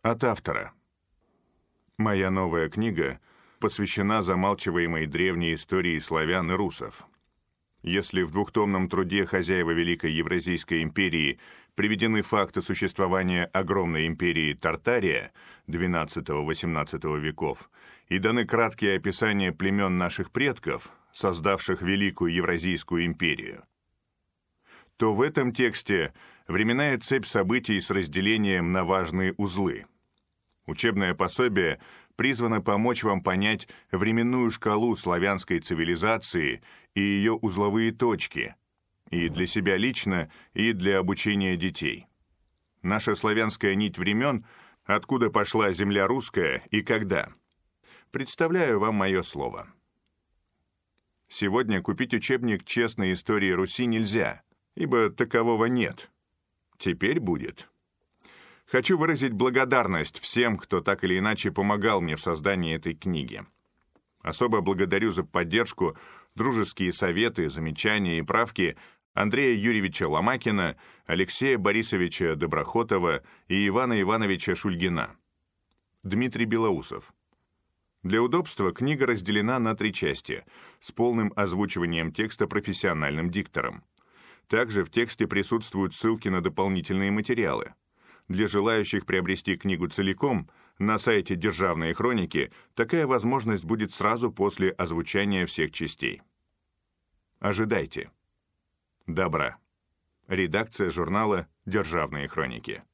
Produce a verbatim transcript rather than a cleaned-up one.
От автора. Моя новая книга посвящена замалчиваемой древней истории славян и русов. Если в двухтомном труде «Хозяева Великой Евразийской империи» приведены факты существования огромной империи Тартария двенадцатого-восемнадцатого веков и даны краткие описания племен наших предков, создавших Великую Евразийскую империю, то в этом тексте временная цепь событий с разделением на важные узлы. Учебное пособие призвано помочь вам понять временную шкалу славянской цивилизации и ее узловые точки, и для себя лично, и для обучения детей. Наша славянская нить времен, откуда пошла земля русская и когда. Представляю вам мое слово. Сегодня купить учебник «Честной истории Руси» нельзя, ибо такового нет. Теперь будет. Хочу выразить благодарность всем, кто так или иначе помогал мне в создании этой книги. Особо благодарю за поддержку, дружеские советы, замечания и правки Андрея Юрьевича Ломакина, Алексея Борисовича Доброхотова и Ивана Ивановича Шульгина. Дмитрий Белоусов. Для удобства книга разделена на три части с полным озвучиванием текста профессиональным диктором. Также в тексте присутствуют ссылки на дополнительные материалы. Для желающих приобрести книгу целиком на сайте «Державные хроники» такая возможность будет сразу после озвучания всех частей. Ожидайте. Добра. Редакция журнала «Державные хроники».